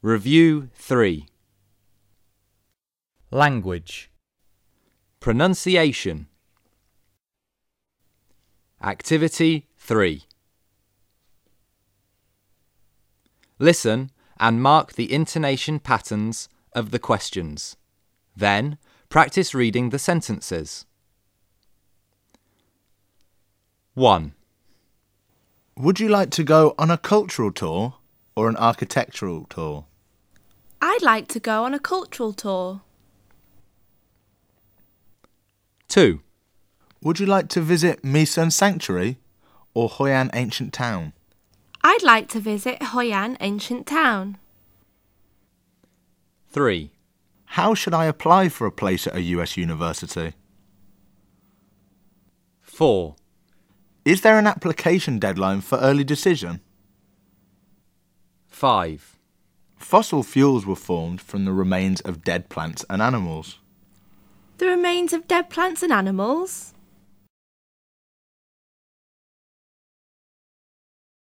Review 3. Language. Pronunciation. Activity 3. Listen and mark the intonation patterns of the questions. Then, practice reading the sentences. 1. Would you like to go on a cultural tour or an architectural tour? I'd like to go on a cultural tour. 2. Would you like to visit Misan Sanctuary or Hoi An Ancient Town? I'd like to visit Hoi An Ancient Town. 3. How should I apply for a place at a US university? 4. Is there an application deadline for early decision? 5. Fossil fuels were formed from the remains of dead plants and animals. The remains of dead plants and animals?